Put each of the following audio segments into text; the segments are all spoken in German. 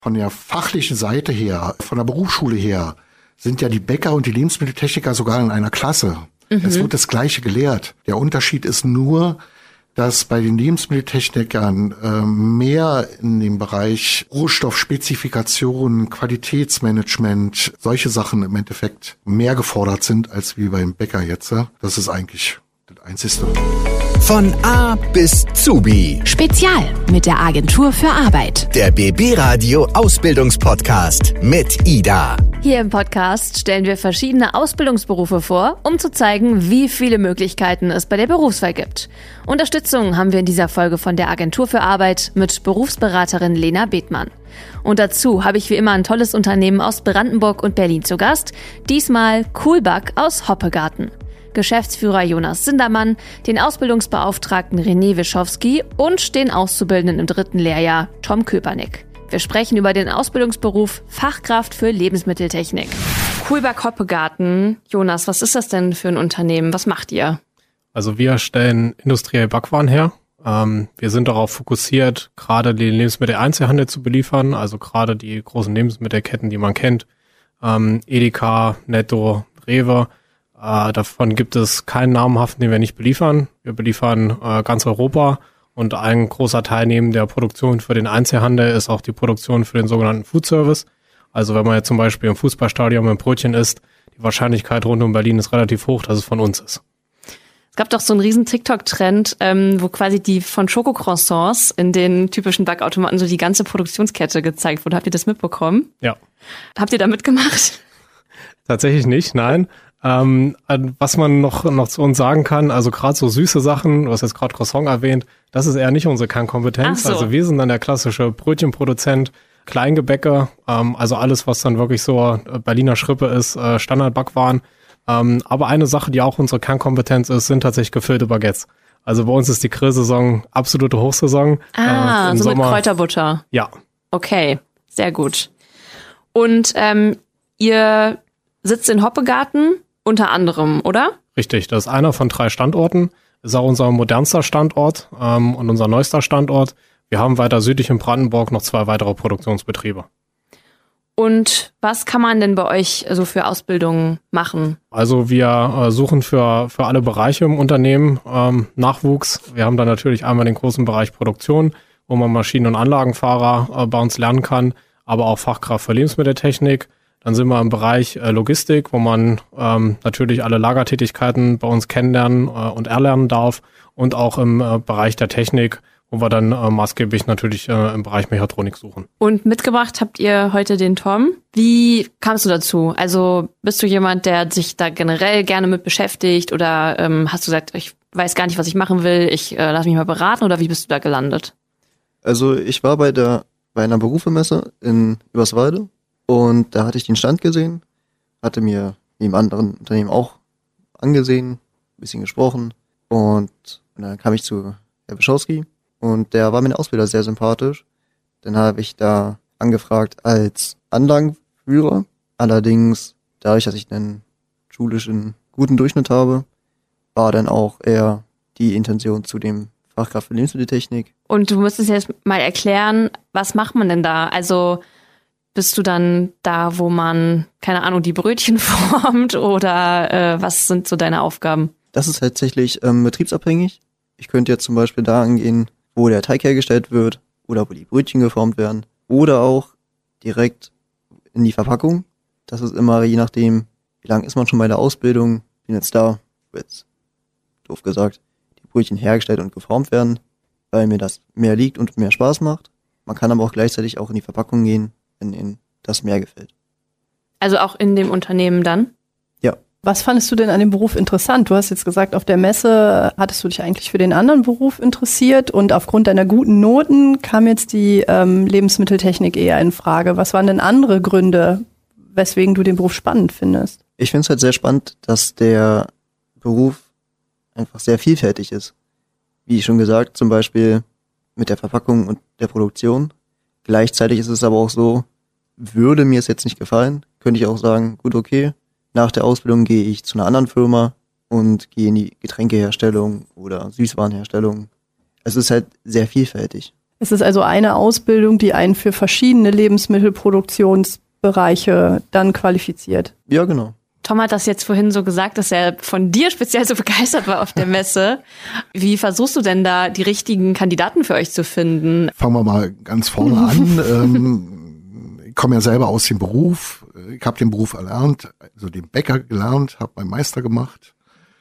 Von der fachlichen Seite her, von der Berufsschule her, sind ja die Bäcker und die Lebensmitteltechniker sogar in einer Klasse. Es wird das Gleiche gelehrt. Der Unterschied ist nur, dass bei den Lebensmitteltechnikern mehr in dem Bereich Rohstoffspezifikation, Qualitätsmanagement, solche Sachen im Endeffekt mehr gefordert sind, als wie beim Bäcker jetzt. Das ist eigentlich das Einzige. Von A bis Zubi. Spezial mit der Agentur für Arbeit. Der BB Radio Ausbildungspodcast mit Ida. Hier im Podcast stellen wir verschiedene Ausbildungsberufe vor, um zu zeigen, wie viele Möglichkeiten es bei der Berufswahl gibt. Unterstützung haben wir in dieser Folge von der Agentur für Arbeit mit Berufsberaterin Lena Bethmann. Und dazu habe ich wie immer ein tolles Unternehmen aus Brandenburg und Berlin zu Gast, diesmal Coolback aus Hoppegarten. Geschäftsführer Jonas Sindermann, den Ausbildungsbeauftragten René Wischowski und den Auszubildenden im 3. Lehrjahr Tom Köpernick. Wir sprechen über den Ausbildungsberuf Fachkraft für Lebensmitteltechnik. Coolback Hoppegarten. Jonas, was ist das denn für ein Unternehmen? Was macht ihr? Also wir stellen industriell Backwaren her. Wir sind darauf fokussiert, gerade den Lebensmitteleinzelhandel zu beliefern, also gerade die großen Lebensmittelketten, die man kennt. Edeka, Netto, Rewe. Davon gibt es keinen namhaften, den wir nicht beliefern. Wir beliefern ganz Europa und ein großer Teil neben der Produktion für den Einzelhandel ist auch die Produktion für den sogenannten Food Service. Also wenn man jetzt zum Beispiel im Fußballstadion mit einem Brötchen isst, die Wahrscheinlichkeit rund um Berlin ist relativ hoch, dass es von uns ist. Es gab doch so einen riesen TikTok-Trend, wo quasi die von Schokocroissants in den typischen Backautomaten so die ganze Produktionskette gezeigt wurde. Habt ihr das mitbekommen? Ja. Habt ihr da mitgemacht? Tatsächlich nicht, nein. Was man noch zu uns sagen kann, also gerade so süße Sachen, du hast jetzt gerade Croissant erwähnt, das ist eher nicht unsere Kernkompetenz. Ach so. Also wir sind dann der klassische Brötchenproduzent, Kleingebäcke, also alles, was dann wirklich so Berliner Schrippe ist, Standardbackwaren. Aber eine Sache, die auch unsere Kernkompetenz ist, sind tatsächlich gefüllte Baguettes. Also bei uns ist die Grillsaison absolute Hochsaison. So Sommer, mit Kräuterbutter. Ja. Okay, sehr gut. Und ihr sitzt in Hoppegarten unter anderem, oder? Richtig, das ist einer von 3 Standorten. Ist auch unser modernster Standort und unser neuester Standort. Wir haben weiter südlich in Brandenburg noch 2 weitere Produktionsbetriebe. Und was kann man denn bei euch so für Ausbildungen machen? Also wir suchen für alle Bereiche im Unternehmen Nachwuchs. Wir haben da natürlich einmal den großen Bereich Produktion, wo man Maschinen- und Anlagenfahrer bei uns lernen kann, aber auch Fachkraft für Lebensmitteltechnik. Dann sind wir im Bereich Logistik, wo man natürlich alle Lagertätigkeiten bei uns kennenlernen und erlernen darf. Und auch im Bereich der Technik, wo wir dann maßgeblich natürlich im Bereich Mechatronik suchen. Und mitgebracht habt ihr heute den Tom. Wie kamst du dazu? Also bist du jemand, der sich da generell gerne mit beschäftigt? Oder hast du gesagt, ich weiß gar nicht, was ich machen will, ich lass mich mal beraten? Oder wie bist du da gelandet? Also ich war bei einer Berufemesse in Überswalde. Und da hatte ich den Stand gesehen, hatte mir neben anderen Unternehmen auch angesehen, ein bisschen gesprochen und dann kam ich zu Herr Wischowski und der war mir der Ausbilder sehr sympathisch. Dann habe ich da angefragt als Anlagenführer. Allerdings, dadurch, dass ich einen schulischen guten Durchschnitt habe, war dann auch eher die Intention zu dem Fachkraft für Lebensmitteltechnik. Und du müsstest jetzt mal erklären, was macht man denn da? Also bist du dann da, wo man, keine Ahnung, die Brötchen formt oder was sind so deine Aufgaben? Das ist tatsächlich betriebsabhängig. Ich könnte jetzt zum Beispiel da angehen, wo der Teig hergestellt wird oder wo die Brötchen geformt werden oder auch direkt in die Verpackung. Das ist immer je nachdem, wie lange ist man schon bei der Ausbildung. Bin jetzt da, jetzt doof gesagt, die Brötchen hergestellt und geformt werden, weil mir das mehr liegt und mehr Spaß macht. Man kann aber auch gleichzeitig auch in die Verpackung gehen, wenn ihnen das mehr gefällt. Also auch in dem Unternehmen dann? Ja. Was fandest du denn an dem Beruf interessant? Du hast jetzt gesagt, auf der Messe hattest du dich eigentlich für den anderen Beruf interessiert und aufgrund deiner guten Noten kam jetzt die Lebensmitteltechnik eher in Frage. Was waren denn andere Gründe, weswegen du den Beruf spannend findest? Ich finde es halt sehr spannend, dass der Beruf einfach sehr vielfältig ist. Wie schon gesagt, zum Beispiel mit der Verpackung und der Produktion. Gleichzeitig ist es aber auch so, würde mir es jetzt nicht gefallen, könnte ich auch sagen, gut, okay, nach der Ausbildung gehe ich zu einer anderen Firma und gehe in die Getränkeherstellung oder Süßwarenherstellung. Es ist halt sehr vielfältig. Es ist also eine Ausbildung, die einen für verschiedene Lebensmittelproduktionsbereiche dann qualifiziert. Ja, genau. Tom hat das jetzt vorhin so gesagt, dass er von dir speziell so begeistert war auf der Messe. Wie versuchst du denn da die richtigen Kandidaten für euch zu finden? Fangen wir mal ganz vorne an. Ich komme ja selber aus dem Beruf. Ich habe den Beruf erlernt, also den Bäcker gelernt, habe meinen Meister gemacht.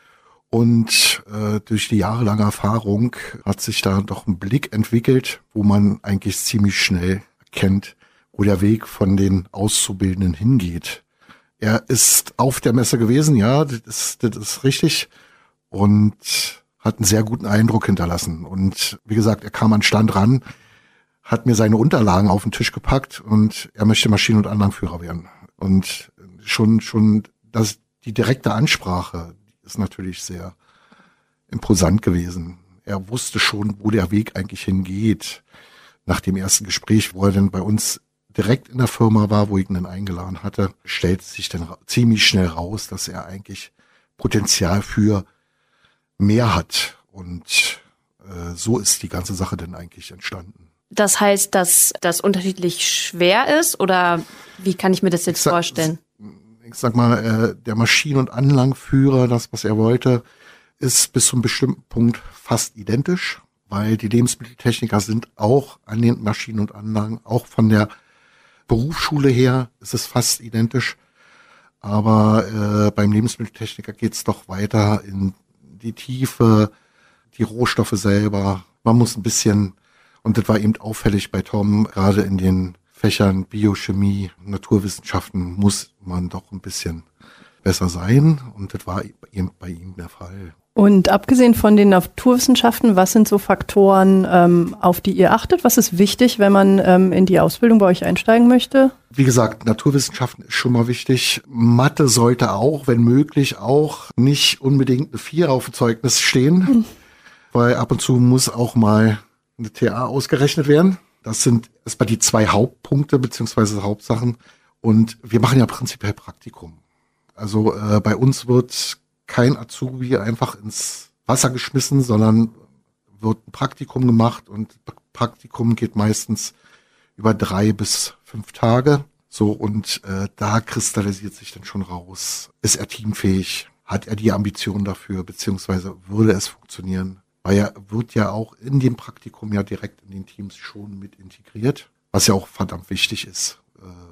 Und durch die jahrelange Erfahrung hat sich da doch ein Blick entwickelt, wo man eigentlich ziemlich schnell erkennt, wo der Weg von den Auszubildenden hingeht. Er ist auf der Messe gewesen, ja, das ist richtig, und hat einen sehr guten Eindruck hinterlassen. Und wie gesagt, er kam an den Stand ran, hat mir seine Unterlagen auf den Tisch gepackt und er möchte Maschinen- und Anlagenführer werden. Und schon die direkte Ansprache ist natürlich sehr imposant gewesen. Er wusste schon, wo der Weg eigentlich hingeht. Nach dem ersten Gespräch, wo er dann bei uns direkt in der Firma war, wo ich ihn dann eingeladen hatte, stellte sich dann ziemlich schnell raus, dass er eigentlich Potenzial für mehr hat. Und so ist die ganze Sache dann eigentlich entstanden. Das heißt, dass das unterschiedlich schwer ist, oder wie kann ich mir das jetzt vorstellen? Ich sag mal, der Maschinen- und Anlagenführer, das, was er wollte, ist bis zu einem bestimmten Punkt fast identisch, weil die Lebensmitteltechniker sind auch an den Maschinen und Anlagen, auch von der Berufsschule her ist es fast identisch. Aber beim Lebensmitteltechniker geht's doch weiter in die Tiefe, die Rohstoffe selber. Man muss ein bisschen, und das war eben auffällig bei Tom, gerade in den Fächern Biochemie, Naturwissenschaften muss man doch ein bisschen besser sein. Und das war eben bei ihm der Fall. Und abgesehen von den Naturwissenschaften, was sind so Faktoren, auf die ihr achtet? Was ist wichtig, wenn man in die Ausbildung bei euch einsteigen möchte? Wie gesagt, Naturwissenschaften ist schon mal wichtig. Mathe sollte auch, wenn möglich, auch nicht unbedingt eine 4 auf dem Zeugnis stehen, weil ab und zu muss auch mal eine TA ausgerechnet werden. Das sind erstmal die 2 Hauptpunkte beziehungsweise Hauptsachen. Und wir machen ja prinzipiell Praktikum. Also bei uns wird kein Azubi einfach ins Wasser geschmissen, sondern wird ein Praktikum gemacht, und Praktikum geht meistens über 3 bis 5 Tage. So, und da kristallisiert sich dann schon raus, ist er teamfähig, hat er die Ambition dafür, beziehungsweise würde es funktionieren. Weil er wird ja auch in dem Praktikum ja direkt in den Teams schon mit integriert, was ja auch verdammt wichtig ist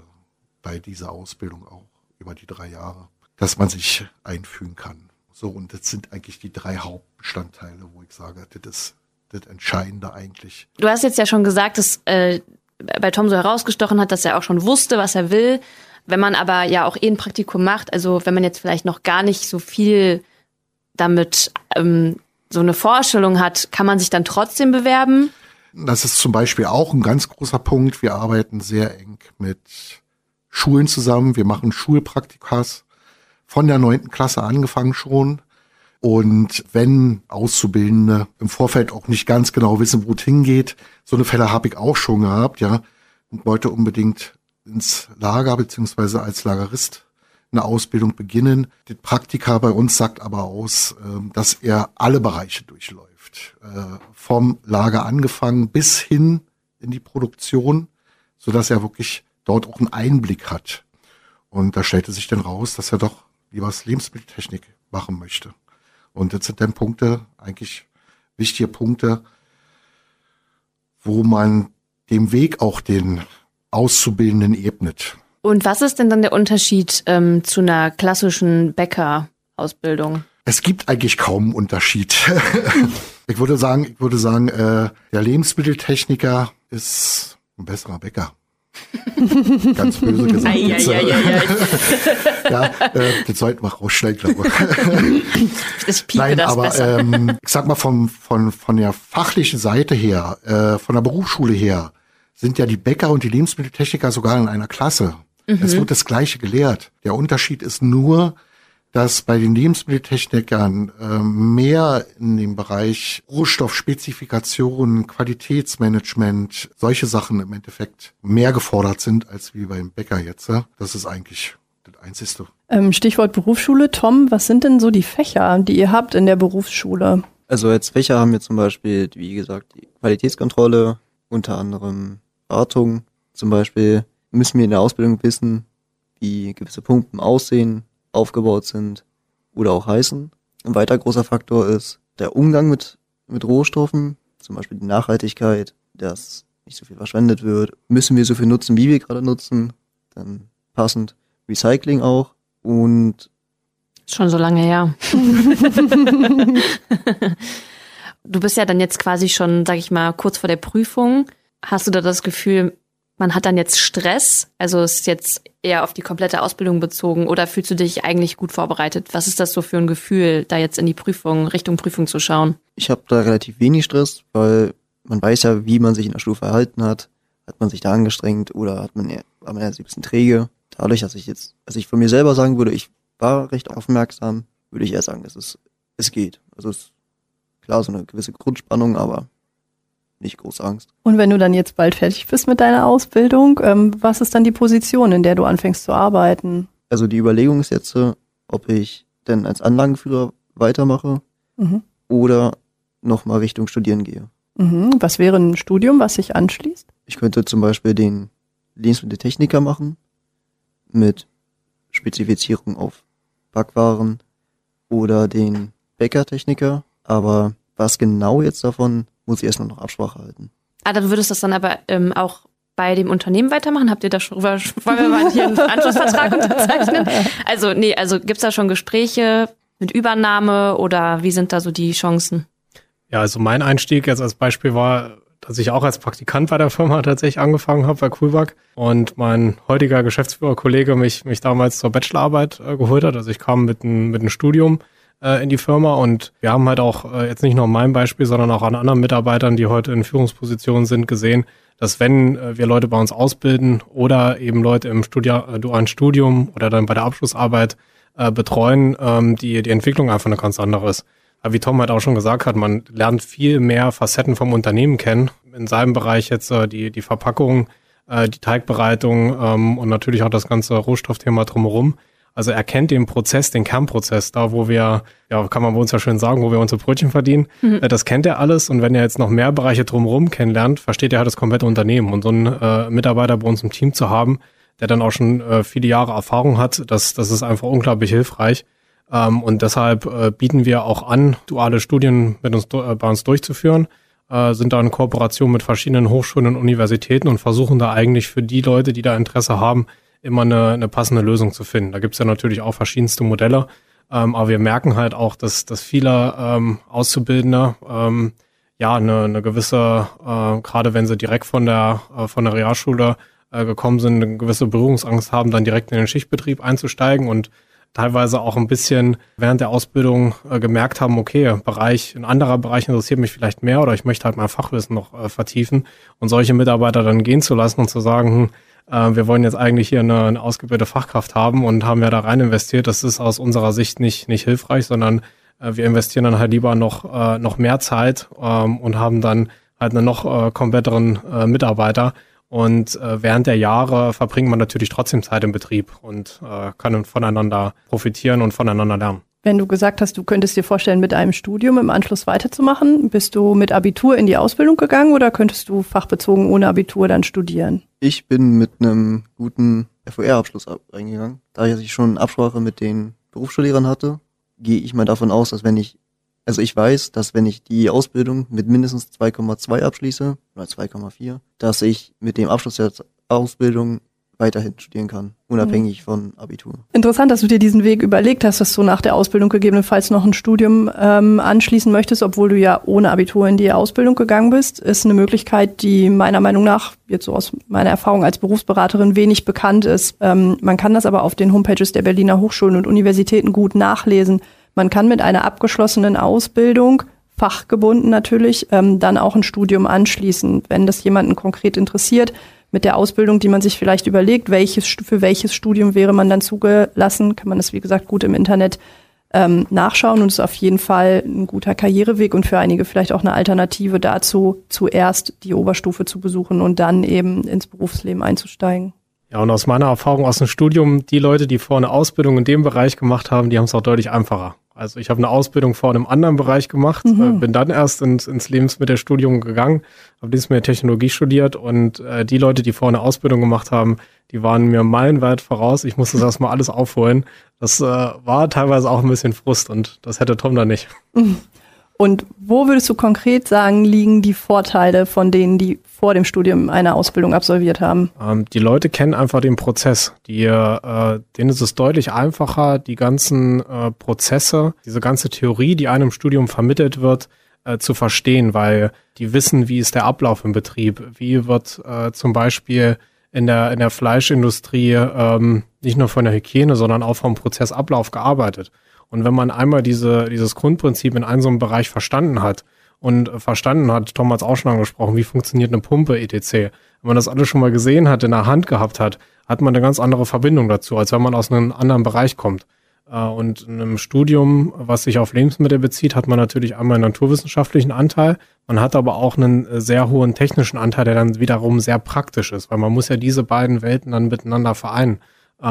bei dieser Ausbildung auch über die 3 Jahre, dass man sich einfügen kann. So, und das sind eigentlich die 3 Hauptbestandteile, wo ich sage, das ist das Entscheidende eigentlich. Du hast jetzt ja schon gesagt, dass bei Tom so herausgestochen hat, dass er auch schon wusste, was er will. Wenn man aber ja auch ein Praktikum macht, also wenn man jetzt vielleicht noch gar nicht so viel damit so eine Vorstellung hat, kann man sich dann trotzdem bewerben? Das ist zum Beispiel auch ein ganz großer Punkt. Wir arbeiten sehr eng mit Schulen zusammen. Wir machen Schulpraktikas von der 9. Klasse angefangen schon. Und wenn Auszubildende im Vorfeld auch nicht ganz genau wissen, wo es hingeht, so eine Fälle habe ich auch schon gehabt, ja, und wollte unbedingt ins Lager beziehungsweise als Lagerist eine Ausbildung beginnen. Der Praktiker bei uns sagt aber aus, dass er alle Bereiche durchläuft. Vom Lager angefangen bis hin in die Produktion, so dass er wirklich dort auch einen Einblick hat. Und da stellte sich dann raus, dass er doch lieber Lebensmitteltechnik machen möchte. Und das sind dann Punkte, eigentlich wichtige Punkte, wo man dem Weg auch den Auszubildenden ebnet. Und was ist denn dann der Unterschied zu einer klassischen Bäckerausbildung? Es gibt eigentlich kaum einen Unterschied. Ich würde sagen, der Lebensmitteltechniker ist ein besserer Bäcker. Ganz böse gesagt. Ja, das sollten wir rausschneiden, glaube ich. Das piepe Nein, das aber besser. Ich sag mal von der fachlichen Seite her, von der Berufsschule her, sind ja die Bäcker und die Lebensmitteltechniker sogar in einer Klasse. Es wird das Gleiche gelehrt. Der Unterschied ist nur, dass bei den Lebensmitteltechnikern mehr in dem Bereich Rohstoffspezifikation, Qualitätsmanagement, solche Sachen im Endeffekt mehr gefordert sind, als wie beim Bäcker jetzt. Das ist eigentlich das Einzige. Stichwort Berufsschule. Tom, was sind denn so die Fächer, die ihr habt in der Berufsschule? Also als Fächer haben wir zum Beispiel, wie gesagt, die Qualitätskontrolle, unter anderem Wartung. Zum Beispiel müssen wir in der Ausbildung wissen, wie gewisse Pumpen aussehen, aufgebaut sind oder auch heißen. Ein weiter großer Faktor ist der Umgang mit Rohstoffen, zum Beispiel die Nachhaltigkeit, dass nicht so viel verschwendet wird. Müssen wir so viel nutzen, wie wir gerade nutzen, dann passend Recycling auch und schon so lange her. Du bist ja dann jetzt quasi schon, sag ich mal, kurz vor der Prüfung. Hast du da das Gefühl, man hat dann jetzt Stress? Also ist jetzt eher auf die komplette Ausbildung bezogen oder fühlst du dich eigentlich gut vorbereitet? Was ist das so für ein Gefühl, da jetzt in die Prüfung, Richtung Prüfung zu schauen? Ich habe da relativ wenig Stress, weil man weiß ja, wie man sich in der Schule verhalten hat. Hat man sich da angestrengt oder war man eher ein bisschen träge? Dadurch, dass ich von mir selber sagen würde, ich war recht aufmerksam, würde ich eher sagen, es geht. Also es ist klar so eine gewisse Grundspannung, aber nicht große Angst. Und wenn du dann jetzt bald fertig bist mit deiner Ausbildung, was ist dann die Position, in der du anfängst zu arbeiten? Also die Überlegung ist jetzt, ob ich denn als Anlagenführer weitermache oder nochmal Richtung Studieren gehe. Was wäre ein Studium, was sich anschließt? Ich könnte zum Beispiel den Lebensmitteltechniker machen mit Spezifizierung auf Backwaren oder den Bäckertechniker, aber was genau jetzt davon, muss ich erst noch Absprache halten. Du würdest das dann aber auch bei dem Unternehmen weitermachen? Habt ihr da schon, wollen wir mal hier einen Anschlussvertrag unterzeichnen? Also gibt's da schon Gespräche mit Übernahme oder wie sind da so die Chancen? Ja, also mein Einstieg jetzt als Beispiel war, dass ich auch als Praktikant bei der Firma tatsächlich angefangen habe bei Coolback und mein heutiger Geschäftsführerkollege mich damals zur Bachelorarbeit geholt hat. Also ich kam mit einem Studium in die Firma und wir haben halt auch jetzt nicht nur an meinem Beispiel, sondern auch an anderen Mitarbeitern, die heute in Führungspositionen sind, gesehen, dass wenn wir Leute bei uns ausbilden oder eben Leute im dualen Studium oder dann bei der Abschlussarbeit betreuen, die Entwicklung einfach eine ganz andere ist. Aber wie Tom halt auch schon gesagt hat, man lernt viel mehr Facetten vom Unternehmen kennen. In seinem Bereich jetzt die Verpackung, die Teigbereitung und natürlich auch das ganze Rohstoffthema drumherum. Also er kennt den Prozess, den Kernprozess, da wo wir, ja kann man bei uns ja schön sagen, wo wir unsere Brötchen verdienen. Das kennt er alles und wenn er jetzt noch mehr Bereiche drumherum kennenlernt, versteht er halt das komplette Unternehmen. Und so einen Mitarbeiter bei uns im Team zu haben, der dann auch schon viele Jahre Erfahrung hat, das ist einfach unglaublich hilfreich. Und deshalb bieten wir auch an, duale Studien bei uns durchzuführen, sind da in Kooperation mit verschiedenen Hochschulen und Universitäten und versuchen da eigentlich für die Leute, die da Interesse haben, immer eine passende Lösung zu finden. Da gibt's ja natürlich auch verschiedenste Modelle, aber wir merken halt auch, dass viele Auszubildende eine gewisse, gerade wenn sie direkt von der Realschule gekommen sind, eine gewisse Berührungsangst haben, dann direkt in den Schichtbetrieb einzusteigen und teilweise auch ein bisschen während der Ausbildung gemerkt haben, okay, ein anderer Bereich interessiert mich vielleicht mehr oder ich möchte halt mein Fachwissen noch vertiefen und solche Mitarbeiter dann gehen zu lassen und zu sagen, wir wollen jetzt eigentlich hier eine ausgebildete Fachkraft haben und haben ja da rein investiert. Das ist aus unserer Sicht nicht hilfreich, sondern wir investieren dann halt lieber noch mehr Zeit und haben dann halt einen noch kompletteren Mitarbeiter. Und während der Jahre verbringt man natürlich trotzdem Zeit im Betrieb und kann voneinander profitieren und voneinander lernen. Wenn du gesagt hast, du könntest dir vorstellen, mit einem Studium im Anschluss weiterzumachen, bist du mit Abitur in die Ausbildung gegangen oder könntest du fachbezogen ohne Abitur dann studieren? Ich bin mit einem guten FOR-Abschluss reingegangen. Da ich schon Absprache mit den Berufsschullehrern hatte, gehe ich mal davon aus, dass wenn ich die Ausbildung mit mindestens 2,2 abschließe oder 2,4, dass ich mit dem Abschluss der Ausbildung weiterhin studieren kann, unabhängig von Abitur. Interessant, dass du dir diesen Weg überlegt hast, dass du nach der Ausbildung gegebenenfalls noch ein Studium anschließen möchtest, obwohl du ja ohne Abitur in die Ausbildung gegangen bist. Ist eine Möglichkeit, die meiner Meinung nach, jetzt so aus meiner Erfahrung als Berufsberaterin, wenig bekannt ist. Man kann das aber auf den Homepages der Berliner Hochschulen und Universitäten gut nachlesen. Man kann mit einer abgeschlossenen Ausbildung, fachgebunden natürlich, dann auch ein Studium anschließen, wenn das jemanden konkret interessiert. Mit der Ausbildung, die man sich vielleicht überlegt, für welches Studium wäre man dann zugelassen, kann man das, wie gesagt, gut im Internet nachschauen und ist auf jeden Fall ein guter Karriereweg und für einige vielleicht auch eine Alternative dazu, zuerst die Oberstufe zu besuchen und dann eben ins Berufsleben einzusteigen. Ja, und aus meiner Erfahrung aus dem Studium, die Leute, die vorher eine Ausbildung in dem Bereich gemacht haben, die haben es auch deutlich einfacher Also ich habe eine Ausbildung vor einem anderen Bereich gemacht, bin dann erst ins Lebensmittelstudium gegangen, habe Lebensmitteltechnologie studiert und die Leute, die vorher eine Ausbildung gemacht haben, die waren mir meilenweit voraus. Ich musste das erstmal alles aufholen. Das war teilweise auch ein bisschen Frust und das hätte Tom dann nicht. Und wo würdest du konkret sagen, liegen die Vorteile von denen, die vor dem Studium eine Ausbildung absolviert haben? Die Leute kennen einfach den Prozess. Denen ist es deutlich einfacher, die ganzen Prozesse, diese ganze Theorie, die einem im Studium vermittelt wird, zu verstehen, weil die wissen, wie ist der Ablauf im Betrieb. Wie wird zum Beispiel in der Fleischindustrie nicht nur von der Hygiene, sondern auch vom Prozessablauf gearbeitet. Und wenn man einmal dieses Grundprinzip in einem so einem Bereich verstanden hat, Tom hat es auch schon angesprochen, wie funktioniert eine Pumpe etc. Wenn man das alles schon mal gesehen hat, in der Hand gehabt hat, hat man eine ganz andere Verbindung dazu, als wenn man aus einem anderen Bereich kommt. Und in einem Studium, was sich auf Lebensmittel bezieht, hat man natürlich einmal einen naturwissenschaftlichen Anteil, man hat aber auch einen sehr hohen technischen Anteil, der dann wiederum sehr praktisch ist, weil man muss ja diese beiden Welten dann miteinander vereinen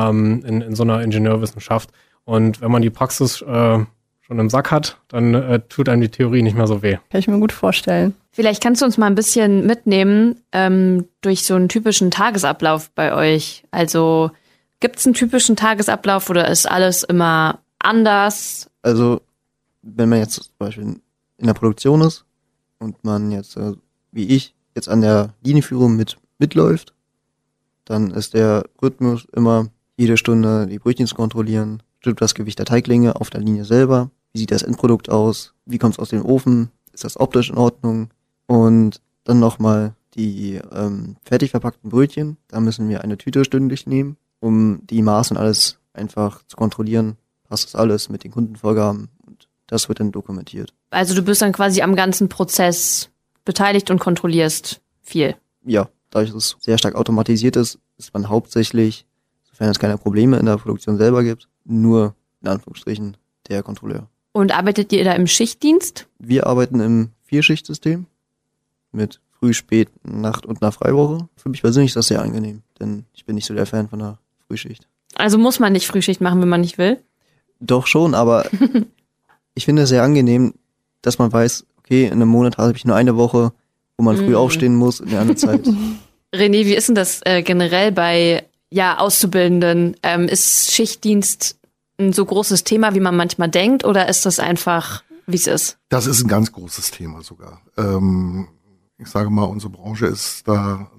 in so einer Ingenieurwissenschaft. Und wenn man die Praxis schon im Sack hat, dann tut einem die Theorie nicht mehr so weh. Kann ich mir gut vorstellen. Vielleicht kannst du uns mal ein bisschen mitnehmen durch so einen typischen Tagesablauf bei euch. Also gibt es einen typischen Tagesablauf oder ist alles immer anders? Also wenn man jetzt zum Beispiel in der Produktion ist und man jetzt, wie ich, jetzt an der Linienführung mitläuft, dann ist der Rhythmus immer jede Stunde die Brötchen zu kontrollieren, stimmt das Gewicht der Teiglinge auf der Linie selber, wie sieht das Endprodukt aus, wie kommt es aus dem Ofen, ist das optisch in Ordnung und dann nochmal die fertig verpackten Brötchen, da müssen wir eine Tüte stündlich nehmen, um die Maße und alles einfach zu kontrollieren, passt das alles mit den Kundenvorgaben und das wird dann dokumentiert. Also du bist dann quasi am ganzen Prozess beteiligt und kontrollierst viel? Ja, dadurch, dass es sehr stark automatisiert ist, ist man hauptsächlich, sofern es keine Probleme in der Produktion selber gibt, nur in Anführungsstrichen der Kontrolleur. Und arbeitet ihr da im Schichtdienst? Wir arbeiten im 4-Schicht-System mit Früh-, Spät-, Nacht- und einer Freiwoche. Für mich persönlich ist das sehr angenehm, denn ich bin nicht so der Fan von der Frühschicht. Also muss man nicht Frühschicht machen, wenn man nicht will? Doch schon, aber ich finde es sehr angenehm, dass man weiß, okay, in einem Monat habe ich nur eine Woche, wo man früh aufstehen muss, in der anderen Zeit. René, wie ist denn das generell bei Auszubildenden? Ist Schichtdienst ein so großes Thema, wie man manchmal denkt, oder ist das einfach, wie es ist? Das ist ein ganz großes Thema sogar. Ich sage mal, unsere Branche ist da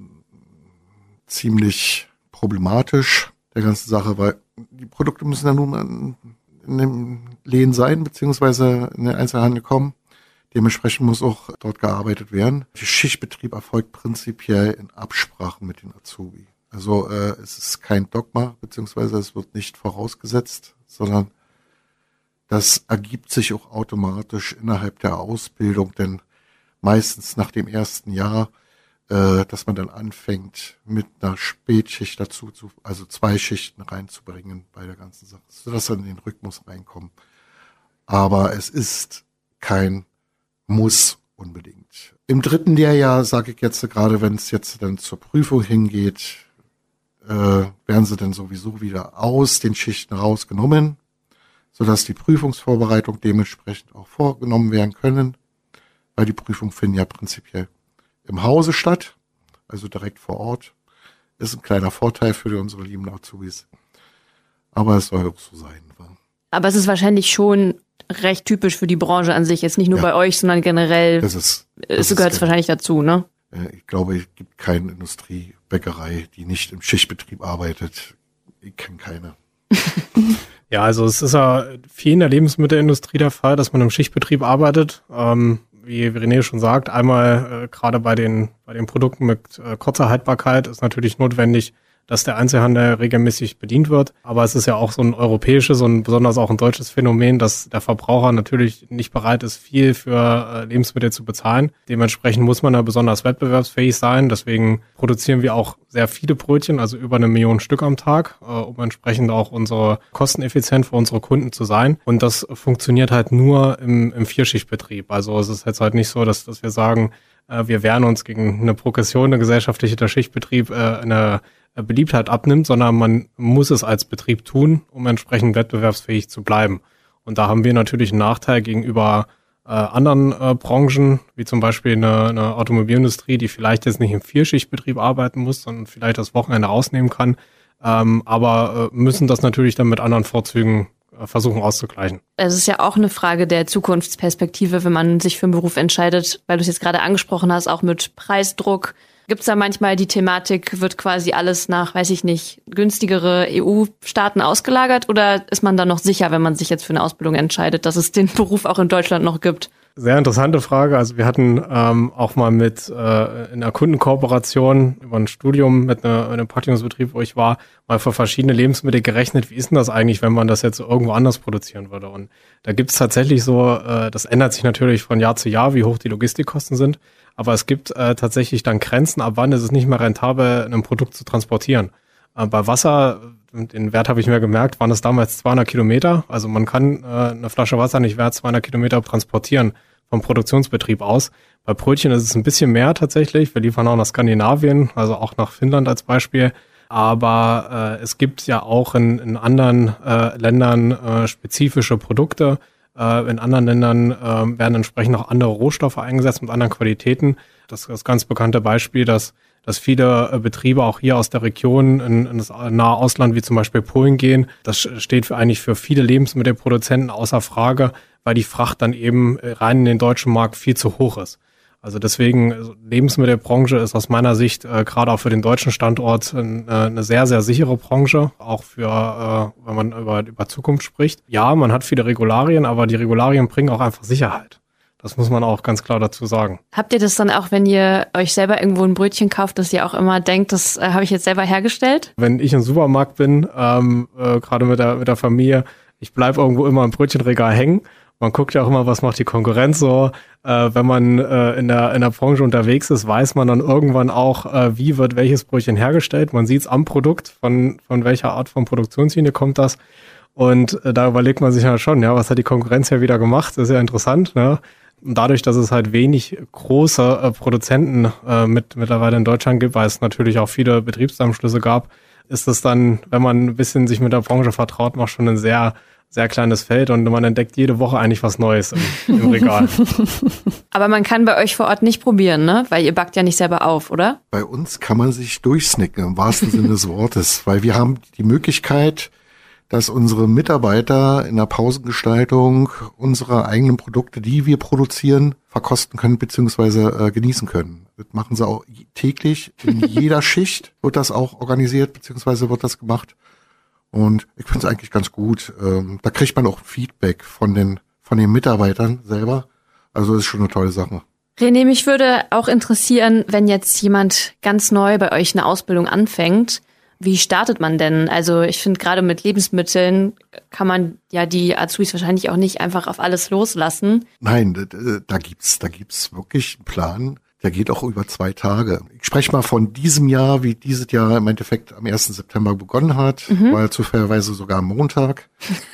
ziemlich problematisch, der ganzen Sache, weil die Produkte müssen ja nun mal in den Läden sein, beziehungsweise in den Einzelhandel kommen. Dementsprechend muss auch dort gearbeitet werden. Der Schichtbetrieb erfolgt prinzipiell in Absprache mit den Azubi. Also es ist kein Dogma, beziehungsweise es wird nicht vorausgesetzt, sondern das ergibt sich auch automatisch innerhalb der Ausbildung, denn meistens nach dem ersten Jahr, dass man dann anfängt, mit einer Spätschicht dazu, also 2 Schichten reinzubringen bei der ganzen Sache, sodass dann in den Rhythmus reinkommen. Aber es ist kein Muss unbedingt. Im 3. Lehrjahr, sage ich jetzt gerade, wenn es jetzt dann zur Prüfung hingeht, werden sie dann sowieso wieder aus den Schichten rausgenommen, sodass die Prüfungsvorbereitung dementsprechend auch vorgenommen werden können, weil die Prüfungen finden ja prinzipiell im Hause statt, also direkt vor Ort. Ist ein kleiner Vorteil für unsere lieben Azubis. Aber es soll auch so sein. Aber es ist wahrscheinlich schon recht typisch für die Branche an sich, jetzt nicht nur bei euch, sondern generell. Es gehört wahrscheinlich dazu, ne? Ich glaube, es gibt keine Industriebäckerei, die nicht im Schichtbetrieb arbeitet. Ich kenne keine. Ja, also es ist ja viel in der Lebensmittelindustrie der Fall, dass man im Schichtbetrieb arbeitet. Wie René schon sagt, einmal gerade bei den Produkten mit kurzer Haltbarkeit ist natürlich notwendig, dass der Einzelhandel regelmäßig bedient wird. Aber es ist ja auch so ein europäisches und besonders auch ein deutsches Phänomen, dass der Verbraucher natürlich nicht bereit ist, viel für Lebensmittel zu bezahlen. Dementsprechend muss man da besonders wettbewerbsfähig sein. Deswegen produzieren wir auch sehr viele Brötchen, also über 1 Million Stück am Tag, um entsprechend auch unsere kosteneffizient für unsere Kunden zu sein. Und das funktioniert halt nur im 4-Schichtbetrieb. Also es ist jetzt halt nicht so, dass wir sagen, wir wehren uns gegen eine Progression, eine gesellschaftliche, der Schichtbetrieb eine Beliebtheit abnimmt, sondern man muss es als Betrieb tun, um entsprechend wettbewerbsfähig zu bleiben. Und da haben wir natürlich einen Nachteil gegenüber anderen Branchen, wie zum Beispiel eine Automobilindustrie, die vielleicht jetzt nicht im Vierschichtbetrieb arbeiten muss, sondern vielleicht das Wochenende rausnehmen kann, aber müssen das natürlich dann mit anderen Vorzügen versuchen auszugleichen. Es ist ja auch eine Frage der Zukunftsperspektive, wenn man sich für einen Beruf entscheidet, weil du es jetzt gerade angesprochen hast, auch mit Preisdruck. Gibt es da manchmal die Thematik, wird quasi alles nach, weiß ich nicht, günstigere EU-Staaten ausgelagert oder ist man da noch sicher, wenn man sich jetzt für eine Ausbildung entscheidet, dass es den Beruf auch in Deutschland noch gibt? Sehr interessante Frage. Also wir hatten auch mal in einer Kundenkooperation über ein Studium mit einem Praktikumsbetrieb, wo ich war, mal für verschiedene Lebensmittel gerechnet. Wie ist denn das eigentlich, wenn man das jetzt irgendwo anders produzieren würde? Und da gibt es tatsächlich so, das ändert sich natürlich von Jahr zu Jahr, wie hoch die Logistikkosten sind. Aber es gibt tatsächlich dann Grenzen, ab wann ist es nicht mehr rentabel, ein Produkt zu transportieren. Bei Wasser, den Wert habe ich mir gemerkt, waren es damals 200 Kilometer. Also man kann eine Flasche Wasser nicht wert 200 Kilometer transportieren vom Produktionsbetrieb aus. Bei Brötchen ist es ein bisschen mehr tatsächlich. Wir liefern auch nach Skandinavien, also auch nach Finnland als Beispiel. Aber es gibt ja auch in anderen Ländern spezifische Produkte. In anderen Ländern werden entsprechend auch andere Rohstoffe eingesetzt mit anderen Qualitäten. Das ist das ganz bekannte Beispiel, dass viele Betriebe auch hier aus der Region in das nahe Ausland, wie zum Beispiel Polen gehen. Das steht eigentlich für viele Lebensmittelproduzenten außer Frage, weil die Fracht dann eben rein in den deutschen Markt viel zu hoch ist. Also deswegen, Lebensmittelbranche ist aus meiner Sicht gerade auch für den deutschen Standort eine sehr, sehr sichere Branche, auch für, wenn man über Zukunft spricht. Ja, man hat viele Regularien, aber die Regularien bringen auch einfach Sicherheit. Das muss man auch ganz klar dazu sagen. Habt ihr das dann auch, wenn ihr euch selber irgendwo ein Brötchen kauft, dass ihr auch immer denkt, das habe ich jetzt selber hergestellt? Wenn ich im Supermarkt bin, gerade mit der Familie, ich bleibe irgendwo immer im Brötchenregal hängen. Man guckt ja auch immer, was macht die Konkurrenz so. Wenn man in der Branche unterwegs ist, weiß man dann irgendwann auch, wie wird welches Brötchen hergestellt. Man sieht es am Produkt, von welcher Art von Produktionslinie kommt das. Und da überlegt man sich ja schon, ja, was hat die Konkurrenz ja wieder gemacht? Das ist ja interessant, ne? Und dadurch, dass es halt wenig große Produzenten mittlerweile in Deutschland gibt, weil es natürlich auch viele Betriebszusammenschlüsse gab, ist es dann, wenn man ein bisschen sich mit der Branche vertraut macht, schon ein sehr, sehr kleines Feld und man entdeckt jede Woche eigentlich was Neues im Regal. Aber man kann bei euch vor Ort nicht probieren, ne? Weil ihr backt ja nicht selber auf, oder? Bei uns kann man sich durchsnicken, im wahrsten Sinne des Wortes, weil wir haben die Möglichkeit, dass unsere Mitarbeiter in der Pausengestaltung unsere eigenen Produkte, die wir produzieren, verkosten können bzw. genießen können. Das machen sie auch täglich. In jeder Schicht wird das auch organisiert bzw. wird das gemacht. Und ich finde es eigentlich ganz gut. Da kriegt man auch Feedback von den Mitarbeitern selber. Also das ist schon eine tolle Sache. René, mich würde auch interessieren, wenn jetzt jemand ganz neu bei euch eine Ausbildung anfängt, wie startet man denn? Also ich finde, gerade mit Lebensmitteln kann man ja die Azubis wahrscheinlich auch nicht einfach auf alles loslassen. Nein, da gibt's wirklich einen Plan. Der geht auch über 2 Tage. Ich spreche mal von diesem Jahr, wie dieses Jahr im Endeffekt am 1. September begonnen hat, weil zufälligerweise sogar am Montag.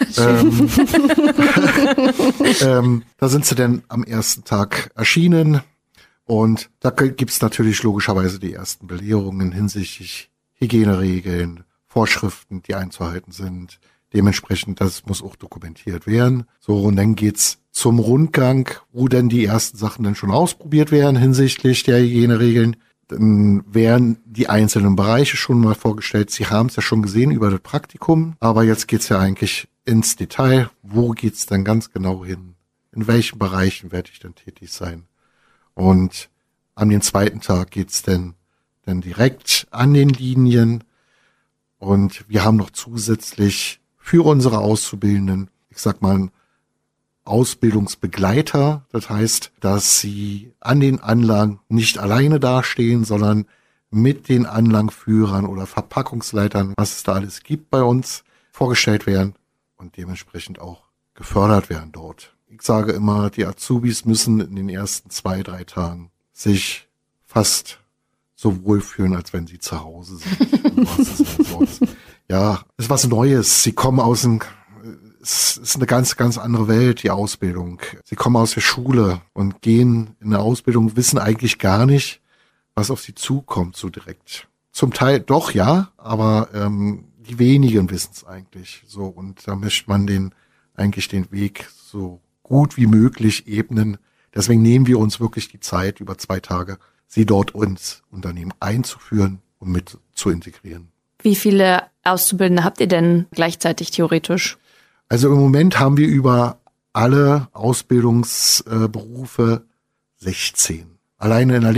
Da sind sie dann am ersten Tag erschienen und da gibt's natürlich logischerweise die ersten Belehrungen hinsichtlich Hygieneregeln, Vorschriften, die einzuhalten sind. Dementsprechend, das muss auch dokumentiert werden. So, und dann geht's zum Rundgang, wo dann die ersten Sachen dann schon ausprobiert werden hinsichtlich der Hygieneregeln. Dann werden die einzelnen Bereiche schon mal vorgestellt. Sie haben es ja schon gesehen über das Praktikum, aber jetzt geht's ja eigentlich ins Detail. Wo geht's dann ganz genau hin? In welchen Bereichen werde ich dann tätig sein? Und an den zweiten Tag geht's dann direkt an den Linien. Und wir haben noch zusätzlich für unsere Auszubildenden, ich sag mal, einen Ausbildungsbegleiter. Das heißt, dass sie an den Anlagen nicht alleine dastehen, sondern mit den Anlagenführern oder Verpackungsleitern, was es da alles gibt bei uns, vorgestellt werden und dementsprechend auch gefördert werden dort. Ich sage immer, die Azubis müssen in den ersten 2-3 Tagen sich fast so wohlfühlen, als wenn sie zu Hause sind. Ja, es ist was Neues. Sie kommen es ist eine ganz, ganz andere Welt, die Ausbildung. Sie kommen aus der Schule und gehen in eine Ausbildung, wissen eigentlich gar nicht, was auf sie zukommt, so direkt. Zum Teil doch, ja, aber die wenigen wissen es eigentlich so. Und da möchte man denen eigentlich den Weg so gut wie möglich ebnen. Deswegen nehmen wir uns wirklich die Zeit, über 2 Tage sie dort ins Unternehmen einzuführen und mit zu integrieren. Wie viele Auszubildende habt ihr denn gleichzeitig theoretisch? Also im Moment haben wir über alle Ausbildungsberufe 16. Alleine in der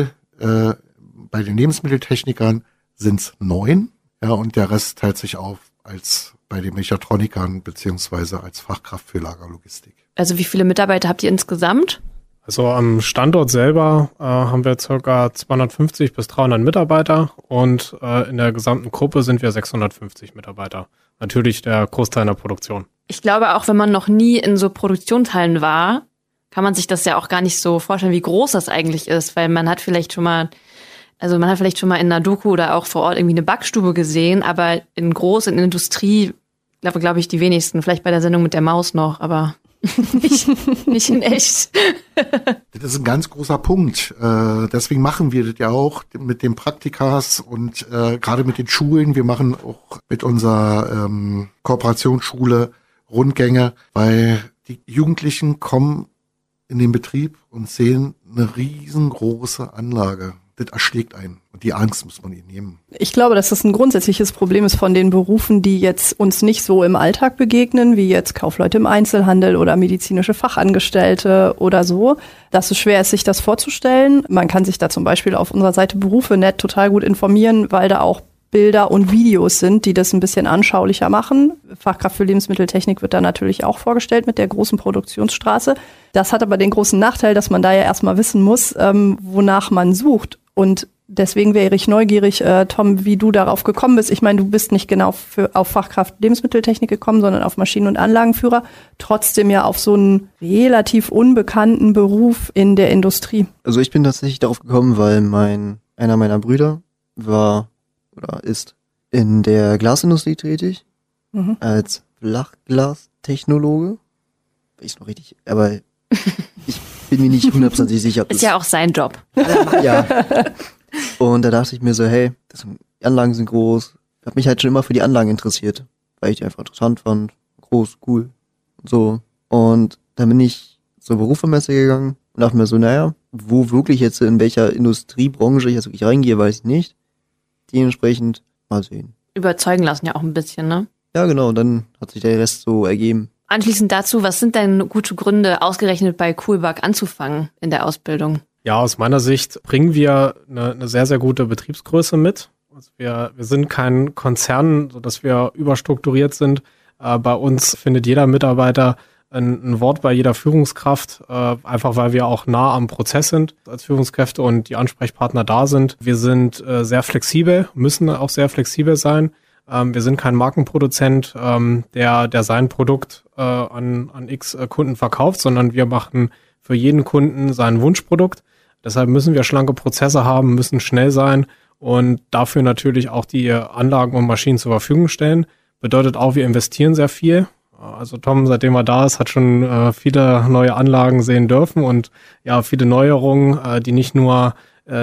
bei den Lebensmitteltechnikern sind es 9. Ja, und der Rest teilt sich auf als bei den Mechatronikern beziehungsweise als Fachkraft für Lagerlogistik. Also wie viele Mitarbeiter habt ihr insgesamt? Also am Standort selber haben wir ca. 250 bis 300 Mitarbeiter und in der gesamten Gruppe sind wir 650 Mitarbeiter. Natürlich der Großteil der Produktion. Ich glaube, auch wenn man noch nie in so Produktionshallen war, kann man sich das ja auch gar nicht so vorstellen, wie groß das eigentlich ist, weil man hat vielleicht schon mal in einer Doku oder auch vor Ort irgendwie eine Backstube gesehen, aber in Industrie, glaube ich, die wenigsten. Vielleicht bei der Sendung mit der Maus noch, aber nicht in echt. Das ist ein ganz großer Punkt. Deswegen machen wir das ja auch mit den Praktikas und gerade mit den Schulen. Wir machen auch mit unserer Kooperationsschule Rundgänge, weil die Jugendlichen kommen in den Betrieb und sehen eine riesengroße Anlage. Das erschlägt einen. Und die Angst muss man ihnen nehmen. Ich glaube, dass das ein grundsätzliches Problem ist von den Berufen, die jetzt uns nicht so im Alltag begegnen, wie jetzt Kaufleute im Einzelhandel oder medizinische Fachangestellte oder so, dass es schwer ist, sich das vorzustellen. Man kann sich da zum Beispiel auf unserer Seite Berufe.net total gut informieren, weil da auch Bilder und Videos sind, die das ein bisschen anschaulicher machen. Fachkraft für Lebensmitteltechnik wird da natürlich auch vorgestellt mit der großen Produktionsstraße. Das hat aber den großen Nachteil, dass man da ja erstmal wissen muss, wonach man sucht. Und deswegen wäre ich neugierig, Tom, wie du darauf gekommen bist. Ich meine, du bist nicht genau auf Fachkraft Lebensmitteltechnik gekommen, sondern auf Maschinen- und Anlagenführer. Trotzdem ja auf so einen relativ unbekannten Beruf in der Industrie. Also ich bin tatsächlich darauf gekommen, weil einer meiner Brüder war oder ist in der Glasindustrie tätig, als Flachglastechnologe. Ist noch richtig, aber ich bin mir nicht 100% sicher. Ist ja auch sein Job. Ja. Und da dachte ich mir so, hey, die Anlagen sind groß. Ich habe mich halt schon immer für die Anlagen interessiert, weil ich die einfach interessant fand. Groß, cool und so. Und dann bin ich zur Berufsmesse gegangen und dachte mir so, naja, wo wirklich jetzt, in welcher Industriebranche ich jetzt wirklich reingehe, weiß ich nicht. Dementsprechend mal sehen. Überzeugen lassen ja auch ein bisschen, ne? Ja, genau. Und dann hat sich der Rest so ergeben. Anschließend dazu, was sind denn gute Gründe, ausgerechnet bei Coolbug anzufangen in der Ausbildung? Ja, aus meiner Sicht bringen wir eine sehr, sehr gute Betriebsgröße mit. Also wir sind kein Konzern, sodass wir überstrukturiert sind. Bei uns findet jeder Mitarbeiter ein Wort bei jeder Führungskraft, einfach weil wir auch nah am Prozess sind als Führungskräfte und die Ansprechpartner da sind. Wir sind sehr flexibel, müssen auch sehr flexibel sein. Wir sind kein Markenproduzent, der sein Produkt an x Kunden verkauft, sondern wir machen für jeden Kunden sein Wunschprodukt. Deshalb müssen wir schlanke Prozesse haben, müssen schnell sein und dafür natürlich auch die Anlagen und Maschinen zur Verfügung stellen. Bedeutet auch, wir investieren sehr viel. Also Tom, seitdem er da ist, hat schon viele neue Anlagen sehen dürfen und ja, viele Neuerungen, die nicht nur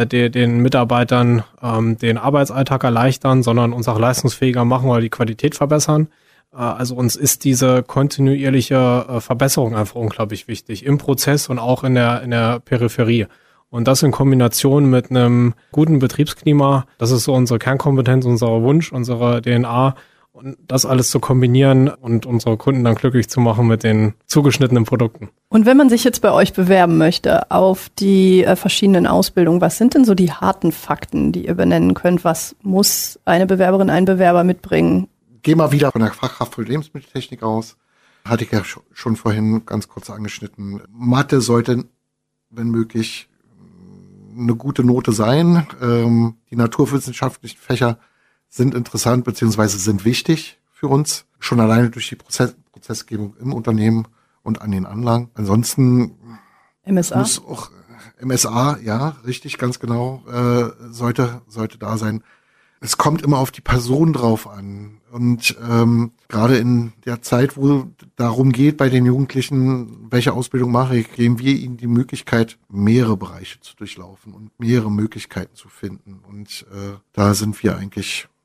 den Mitarbeitern den Arbeitsalltag erleichtern, sondern uns auch leistungsfähiger machen oder die Qualität verbessern. Also uns ist diese kontinuierliche Verbesserung einfach unglaublich wichtig im Prozess und auch in der Peripherie. Und das in Kombination mit einem guten Betriebsklima, das ist so unsere Kernkompetenz, unser Wunsch, unsere DNA. Und das alles zu kombinieren und unsere Kunden dann glücklich zu machen mit den zugeschnittenen Produkten. Und wenn man sich jetzt bei euch bewerben möchte auf die verschiedenen Ausbildungen, was sind denn so die harten Fakten, die ihr benennen könnt? Was muss eine Bewerberin, ein Bewerber mitbringen? Geh mal wieder von der Fachkraft für Lebensmitteltechnik aus. Hatte ich ja schon vorhin ganz kurz angeschnitten. Mathe sollte, wenn möglich, eine gute Note sein. Die naturwissenschaftlichen Fächer sind interessant beziehungsweise sind wichtig für uns, schon alleine durch die Prozessgebung im Unternehmen und an den Anlagen. Ansonsten MSA? Muss auch MSA, ja, richtig, ganz genau, sollte da sein. Es kommt immer auf die Person drauf an. Und gerade in der Zeit, wo darum geht, bei den Jugendlichen, welche Ausbildung mache ich, geben wir ihnen die Möglichkeit, mehrere Bereiche zu durchlaufen und mehrere Möglichkeiten zu finden. Und da sind wir eigentlich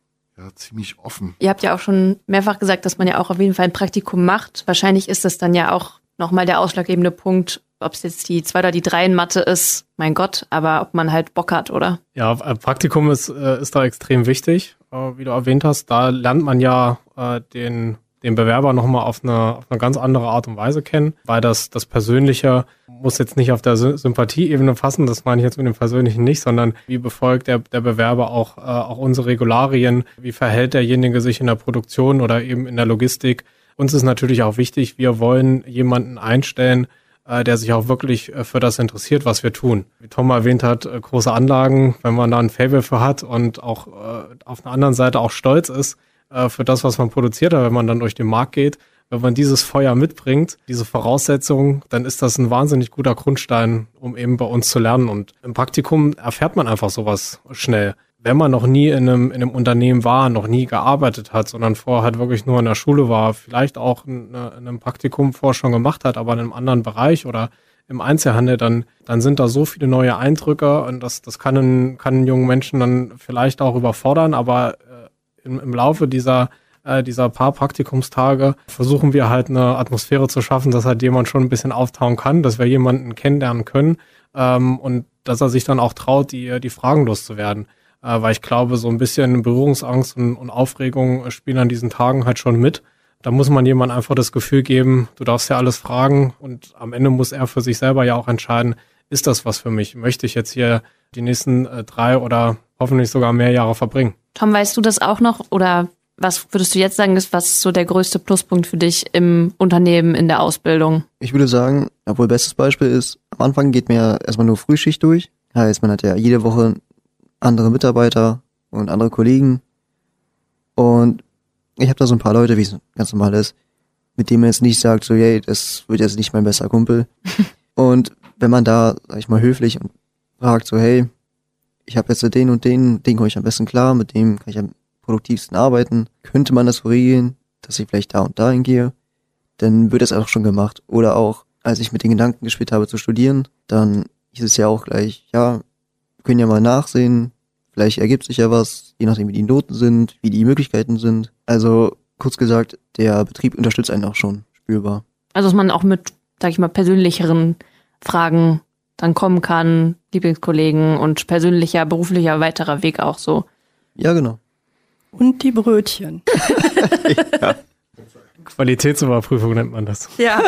ziemlich offen. Ihr habt ja auch schon mehrfach gesagt, dass man ja auch auf jeden Fall ein Praktikum macht. Wahrscheinlich ist das dann ja auch nochmal der ausschlaggebende Punkt, ob es jetzt die 2 oder die 3 in Mathe ist, mein Gott, aber ob man halt Bock hat, oder? Ja, Praktikum ist da extrem wichtig, wie du erwähnt hast. Da lernt man ja den Bewerber nochmal auf eine ganz andere Art und Weise kennen, weil das Persönliche muss jetzt nicht auf der Sympathieebene fassen, das meine ich jetzt mit dem Persönlichen nicht, sondern wie befolgt der Bewerber auch unsere Regularien, wie verhält derjenige sich in der Produktion oder eben in der Logistik. Uns ist natürlich auch wichtig, wir wollen jemanden einstellen, der sich auch wirklich für das interessiert, was wir tun. Wie Tom erwähnt hat, große Anlagen, wenn man da ein Faible für hat und auch auf einer anderen Seite auch stolz ist für das, was man produziert hat, wenn man dann durch den Markt geht, wenn man dieses Feuer mitbringt, diese Voraussetzungen, dann ist das ein wahnsinnig guter Grundstein, um eben bei uns zu lernen. Und im Praktikum erfährt man einfach sowas schnell. Wenn man noch nie in einem Unternehmen war, noch nie gearbeitet hat, sondern vorher halt wirklich nur in der Schule war, vielleicht auch in einem Praktikum vorher schon gemacht hat, aber in einem anderen Bereich oder im Einzelhandel, dann sind da so viele neue Eindrücke und das kann einen jungen Menschen dann vielleicht auch überfordern, aber im Laufe dieser paar Praktikumstage versuchen wir halt eine Atmosphäre zu schaffen, dass halt jemand schon ein bisschen auftauen kann, dass wir jemanden kennenlernen können und dass er sich dann auch traut, die Fragen loszuwerden. Weil ich glaube, so ein bisschen Berührungsangst und Aufregung spielen an diesen Tagen halt schon mit. Da muss man jemandem einfach das Gefühl geben, du darfst ja alles fragen und am Ende muss er für sich selber ja auch entscheiden, ist das was für mich? Möchte ich jetzt hier die nächsten 3 oder hoffentlich sogar mehr Jahre verbringen? Tom, weißt du das auch noch oder was würdest du jetzt sagen, ist was so der größte Pluspunkt für dich im Unternehmen, in der Ausbildung? Ich würde sagen, obwohl bestes Beispiel ist, am Anfang geht man ja erstmal nur Frühschicht durch. Heißt, man hat ja jede Woche andere Mitarbeiter und andere Kollegen. Und ich habe da so ein paar Leute, wie es ganz normal ist, mit denen man jetzt nicht sagt, so, hey, das wird jetzt nicht mein bester Kumpel. Und wenn man da, sag ich mal, höflich und fragt, so, hey, ich habe jetzt den und den komme ich am besten klar, mit dem kann ich am produktivsten arbeiten, könnte man das so regeln, dass ich vielleicht da und dahin gehe, dann wird das auch schon gemacht. Oder auch, als ich mit den Gedanken gespielt habe zu studieren, dann hieß es ja auch gleich, ja, wir können ja mal nachsehen, vielleicht ergibt sich ja was, je nachdem wie die Noten sind, wie die Möglichkeiten sind. Also kurz gesagt, der Betrieb unterstützt einen auch schon spürbar. Also dass man auch mit, sag ich mal, persönlicheren Fragen dann kommen kann, Lieblingskollegen und persönlicher, beruflicher weiterer Weg auch so. Ja, genau. Und die Brötchen. Ja. Qualitätsüberprüfung nennt man das. Ja.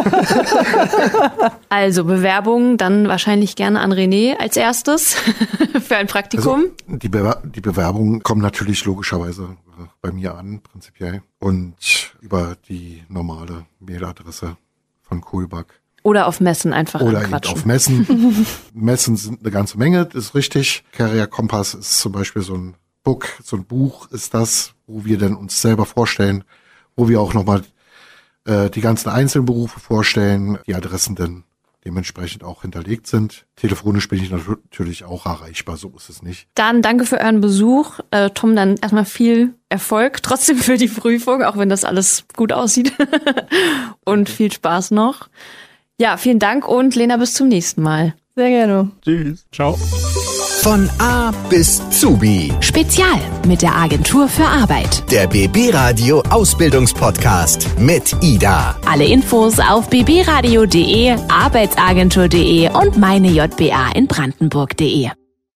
Also Bewerbung dann wahrscheinlich gerne an René als erstes für ein Praktikum. Also, die Bewerbungen kommen natürlich logischerweise bei mir an, prinzipiell. Und über die normale Mailadresse von Kohlback. Oder auf Messen einfach Oder anquatschen. Oder auf Messen. Messen sind eine ganze Menge, das ist richtig. Career Kompass ist zum Beispiel so ein Buch ist das, wo wir dann uns selber vorstellen, wo wir auch nochmal die ganzen einzelnen Berufe vorstellen, die Adressen dann dementsprechend auch hinterlegt sind. Telefonisch bin ich natürlich auch erreichbar, so ist es nicht. Dann danke für euren Besuch. Tom, dann erstmal viel Erfolg trotzdem für die Prüfung, auch wenn das alles gut aussieht. Und viel Spaß noch. Ja, vielen Dank und Lena, bis zum nächsten Mal. Sehr gerne. Tschüss. Ciao. Von A bis Zubi. Spezial mit der Agentur für Arbeit. Der BB Radio Ausbildungspodcast mit Ida. Alle Infos auf bbradio.de, arbeitsagentur.de und meinejba in Brandenburg.de.